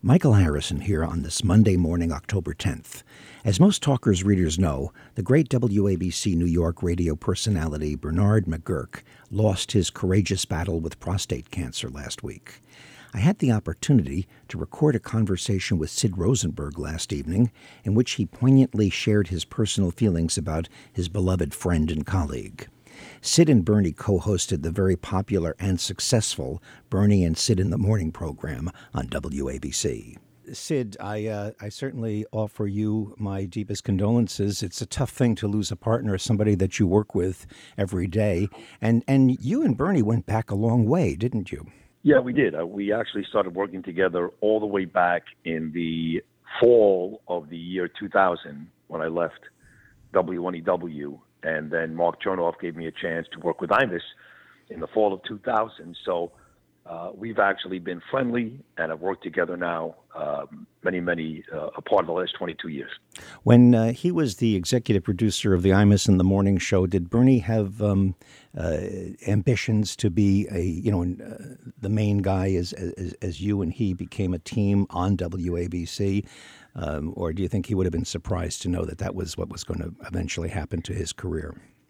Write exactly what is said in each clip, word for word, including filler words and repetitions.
Michael Harrison here on this Monday morning, October tenth. As most Talkers readers know, the great W A B C New York radio personality Bernard McGuirk lost his courageous battle with prostate cancer last week. I had the opportunity to record a conversation with Sid Rosenberg last evening in which he poignantly shared his personal feelings about his beloved friend and colleague. Sid and Bernie co-hosted the very popular and successful Bernie and Sid in the Morning program on W A B C. Sid, I uh, I certainly offer you my deepest condolences. It's a tough thing to lose a partner, somebody that you work with every day. And and you and Bernie went back a long way, didn't you? Yeah, we did. Uh, we actually started working together all the way back in the fall of the year two thousand when I left W one E W. And then Mark Chernoff gave me a chance to work with Imus in the fall of two thousand. So uh, we've actually been friendly and have worked together now um, many, many, uh, a part of the last twenty-two years. When uh, he was the executive producer of the Imus in the Morning show, did Bernie have um, uh, ambitions to be a, you know, uh, the main guy as, as as you and he became a team on W A B C? Um, or do you think he would have been surprised to know that that was what was going to eventually happen to his career?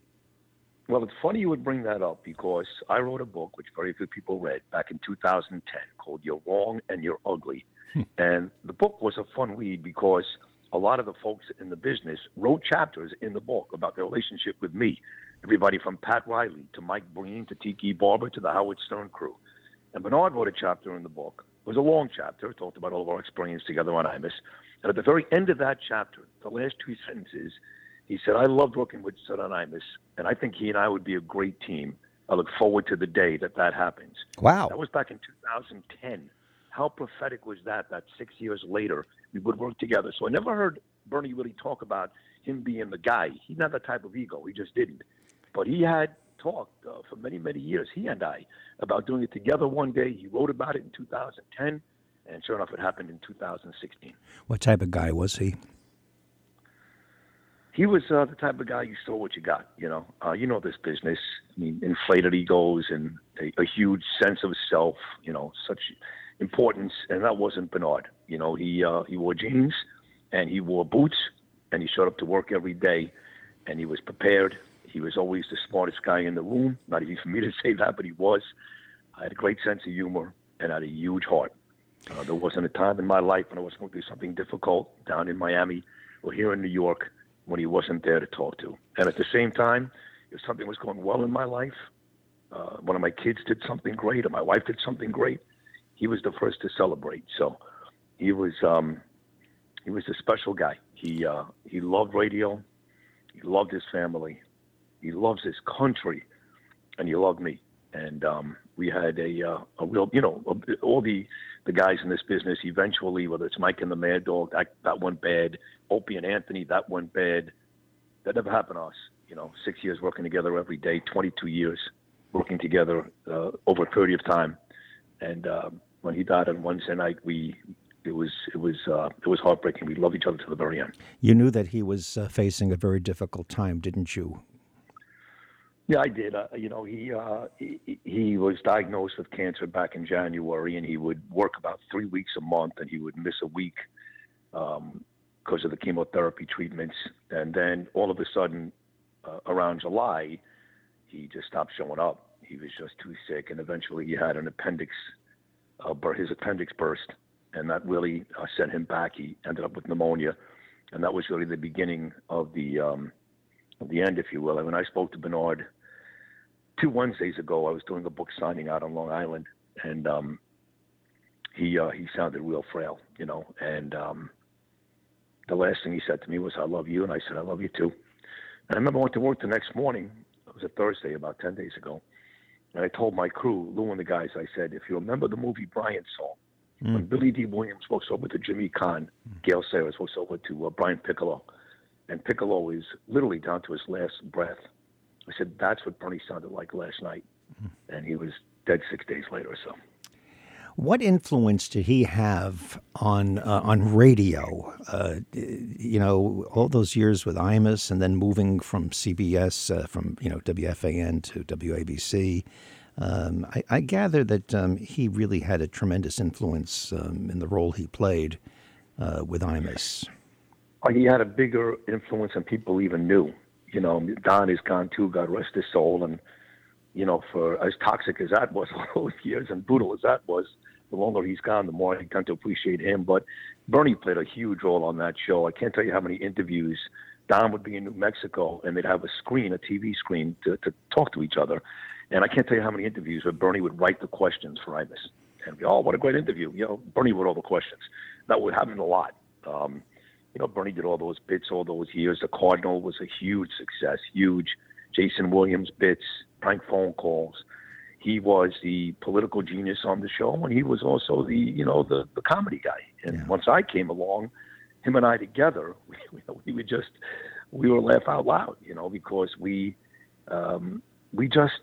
Well, it's funny you would bring that up because I wrote a book, which very few people read, back in two thousand ten called You're Wrong and You're Ugly. Hmm. And the book was a fun read because a lot of the folks in the business wrote chapters in the book about their relationship with me. Everybody from Pat Riley to Mike Breen to Tiki Barber to the Howard Stern crew. And Bernard wrote a chapter in the book. It was a long chapter. It talked about all of our experience together on Imus. And at the very end of that chapter, the last two sentences, he said, I loved working with Sid on Imus, and I think he and I would be a great team. I look forward to the day that that happens. Wow. That was back in two thousand ten. How prophetic was that, that six years later we would work together? So I never heard Bernie really talk about him being the guy. He's not that type of ego. He just didn't. But he had talked uh, for many, many years, he and I, about doing it together one day. He wrote about it in two thousand ten. And sure enough, it happened in two thousand sixteen. What type of guy was he? He was uh, the type of guy you saw what you got, you know. Uh, you know this business. I mean, inflated egos and a, a huge sense of self, you know, such importance. And that wasn't Bernard. You know, he uh, he wore jeans and he wore boots and he showed up to work every day and he was prepared. He was always the smartest guy in the room. Not easy for me to say that, but he was. I had a great sense of humor and had a huge heart. Uh, there wasn't a time in my life when I was going through something difficult down in Miami or here in New York when he wasn't there to talk to. And at the same time, if something was going well in my life, uh, one of my kids did something great or my wife did something great, he was the first to celebrate. So he was um, he was a special guy. He uh, he loved radio. He loved his family. He loves his country, and he loved me. And um, we had a uh, a real, you know, all the the guys in this business, eventually, whether it's Mike and the Mad Dog, that, that went bad. Opie and Anthony, that went bad. That never happened to us. You know, six years working together every day, twenty-two years working together uh, over a period of time. And um, when he died on Wednesday night, we it was it was uh, it was heartbreaking. We loved each other to the very end. You knew that he was uh, facing a very difficult time, didn't you? Yeah, I did. Uh, you know, he, uh, he he was diagnosed with cancer back in January, and he would work about three weeks a month, and he would miss a week um, because of the chemotherapy treatments. And then all of a sudden, uh, around July, he just stopped showing up. He was just too sick, and eventually he had an appendix, uh, bur- his appendix burst, and that really uh, sent him back. He ended up with pneumonia, and that was really the beginning of the um, of the end, if you will. And when I spoke to Bernard two Wednesdays ago, I was doing a book signing out on Long Island, and um, he uh, he sounded real frail, you know. And um, the last thing he said to me was, "I love you," and I said, "I love you too." And I remember I went to work the next morning. It was a Thursday, about ten days ago, and I told my crew, Lou and the guys, I said, "If you remember the movie Brian song, mm. when Billy D. Williams walks over to Jimmy Kahn, mm. Gail Sayers walks over to uh, Brian Piccolo, and Piccolo is literally down to his last breath." I said, that's what Bernie sounded like last night. And he was dead six days later or so. What influence did he have on uh, on radio? Uh, you know, all those years with Imus and then moving from C B S, uh, from, you know, W F A N to W A B C. Um, I, I gather that um, he really had a tremendous influence um, in the role he played uh, with Imus. Uh, He had a bigger influence than people even knew. You know, Don is gone too, God rest his soul. And, you know, for as toxic as that was all those years and brutal as that was, the longer he's gone, the more I tend to appreciate him. But Bernie played a huge role on that show. I can't tell you how many interviews. Don would be in New Mexico, and they'd have a screen, a T V screen, to, to talk to each other. And I can't tell you how many interviews where Bernie would write the questions for Imus. And we, oh, what a great interview. You know, Bernie wrote all the questions. That would happen a lot. Um, you know, Bernie did all those bits all those years. The Cardinal was a huge success, huge. Jason Williams bits, prank phone calls. He was the political genius on the show, and he was also the, you know, the, the comedy guy. And Yeah. once I came along, him and I together, we, we would just, we were laugh out loud, you know, because we, um, we just,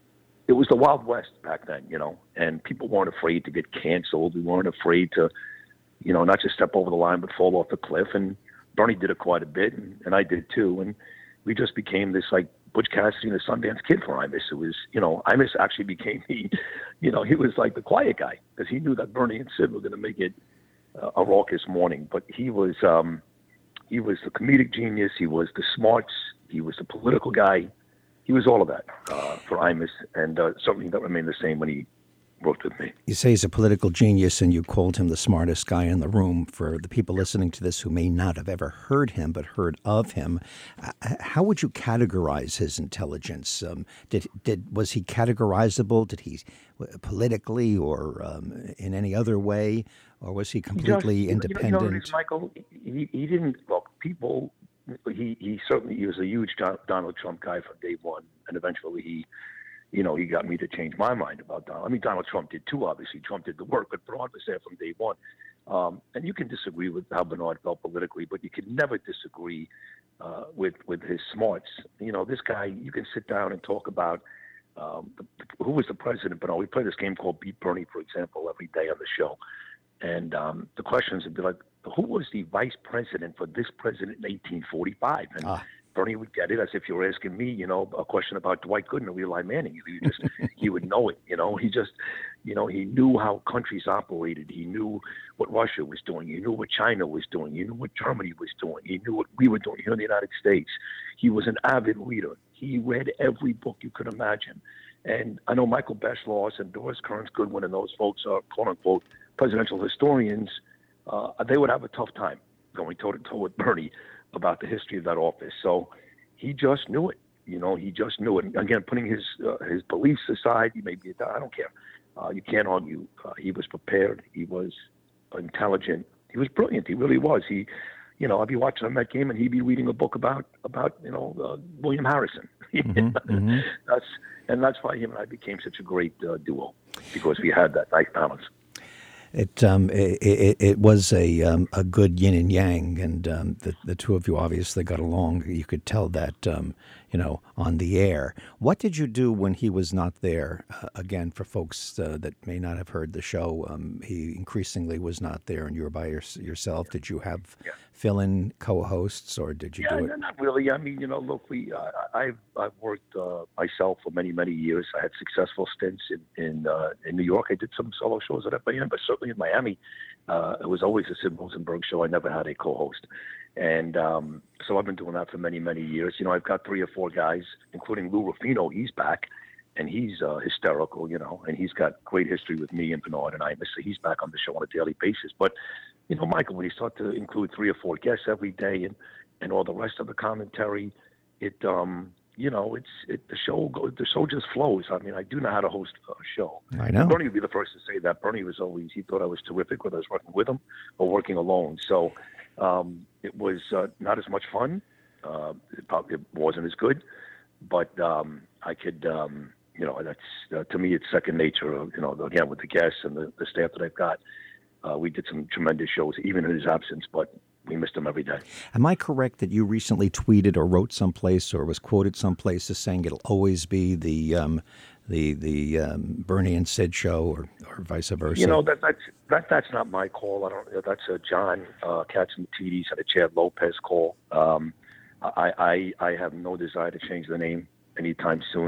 it was the Wild West back then, you know, and people weren't afraid to get canceled. We weren't afraid to, you know, not just step over the line, but fall off the cliff. And Bernie did it quite a bit, and, and I did too. And we just became this like Butch Cassidy and the Sundance Kid for Imus. It was, you know, Imus actually became the, you know, he was like the quiet guy because he knew that Bernie and Sid were going to make it uh, a raucous morning. But he was, um, he was the comedic genius. He was the smarts. He was the political guy. He was all of that uh, for Imus, and uh, certainly that remained the same when he worked with me. You say he's a political genius, and you called him the smartest guy in the room. For the people listening to this who may not have ever heard him but heard of him, uh, how would you categorize his intelligence? Um, did did was he categorizable? Did he politically or um, in any other way, or was he completely he just, independent? You know, you know what it is, Michael? He, he didn't look. People. He he certainly he was a huge Donald Trump guy from day one, and eventually he. You know, he got me to change my mind about Donald. I mean, Donald Trump did too, obviously. Trump did the work, but Bernard was there from day one. Um, and you can disagree with how Bernard felt politically, but you can never disagree uh, with with his smarts. You know, this guy, you can sit down and talk about um, the, who was the president. Bernard, we play this game called Beat Bernie, for example, every day on the show. And um, the questions would be like, who was the vice president for this president in eighteen forty-five? And ah. Bernie would get it as if you were asking me, you know, a question about Dwight Gooden or Eli Manning. He just, he would know it, you know. He just, you know, he knew how countries operated. He knew what Russia was doing. He knew what China was doing. He knew what Germany was doing. He knew what we were doing here in the United States. He was an avid reader. He read every book you could imagine. And I know Michael Beschloss and Doris Kearns Goodwin and those folks are, quote unquote, presidential historians. Uh, they would have a tough time going toe to toe with Bernie about the history of that office. So he just knew it. You know, he just knew it. And again, putting his uh, his beliefs aside, he may be a, I don't care. Uh, you can't argue. Uh, he was prepared. He was intelligent. He was brilliant. He really was. He, you know, I'd be watching a Met game and he'd be reading a book about about you know uh, William Harrison. Mm-hmm, mm-hmm. That's and that's why him and I became such a great uh, duo, because we had that nice balance. It um it, it, it was a um, a good yin and yang, and um, the the two of you obviously got along. You could tell that um, you know on the air. What did you do when he was not there? Uh, again, for folks uh, that may not have heard the show, um, he increasingly was not there, and you were by your, yourself. Did you have yeah. fill-in co-hosts, or did you yeah, do it? No, not really. I mean, you know, look, we uh, I've I've worked uh, myself for many many years. I had successful stints in in, uh, in New York. I did some solo shows at F A N, but certainly in Miami, uh, it was always a Sid Rosenberg show. I never had a co-host. And um, so I've been doing that for many, many years. You know, I've got three or four guys, including Lou Rufino. He's back, and he's uh, hysterical, you know, and he's got great history with me and Bernard and Imus. So he's back on the show on a daily basis. But, you know, Michael, when you start to include three or four guests every day and, and all the rest of the commentary, it, um, you know, it's it, the show goes, the show just flows. I mean, I do know how to host a show. I know. Bernie would be the first to say that. Bernie was always, he thought I was terrific whether I was working with him or working alone. So, Um, it was uh, not as much fun. Uh, it probably wasn't as good, but um, I could, um, you know, that's uh, to me, it's second nature. You know, again with the guests and the, the staff that I've got, uh, we did some tremendous shows, even in his absence. But we missed him every day. Am I correct that you recently tweeted or wrote someplace or was quoted someplace as saying it'll always be the um, the the um, Bernie and Sid show, or, or vice versa? You know, that that's that that's not my call. I don't. That's a John uh, Catsimatidis and a Chad Lopez call. Um, I, I I have no desire to change the name anytime soon.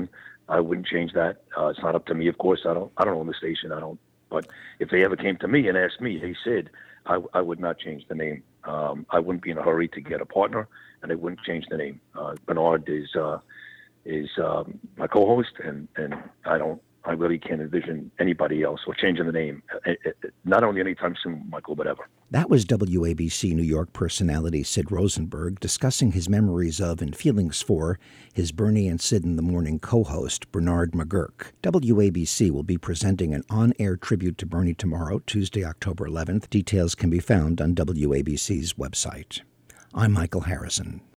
I wouldn't change that. Uh, it's not up to me, of course. I don't. I don't own the station. I don't. But if they ever came to me and asked me, "Hey, Sid," I, I would not change the name. Um, I wouldn't be in a hurry to get a partner, and I wouldn't change the name. Uh, Bernard is uh, is um, my co-host, and, and I don't. I really can't envision anybody else or changing the name. It, it, not only anytime soon, Michael, but ever. That was W A B C New York personality Sid Rosenberg discussing his memories of and feelings for his Bernie and Sid in the Morning co-host, Bernard McGuirk. W A B C will be presenting an on-air tribute to Bernie tomorrow, Tuesday, October eleventh. Details can be found on W A B C's website. I'm Michael Harrison.